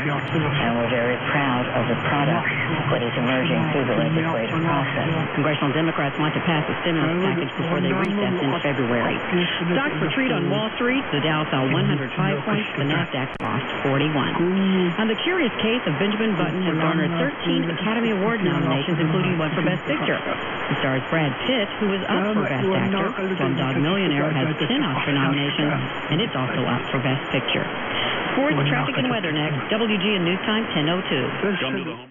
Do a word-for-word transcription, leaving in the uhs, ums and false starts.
And we're very proud of the product that is emerging through the legislative process. Congressional Democrats want to pass a stimulus package before they recess in February. Stocks retreat on Wall Street. The Dow fell one hundred five points. The NASDAQ lost forty-one. On The Curious Case of Benjamin Button has garnered thirteen Academy Award nominations, including one for Best Picture. It stars Brad Pitt, who is up for Best Actor. Slumdog Millionaire has ten Oscar nominations, and it's also up for Best Picture. Sports, traffic, and weather next. W G N News Time, ten oh two.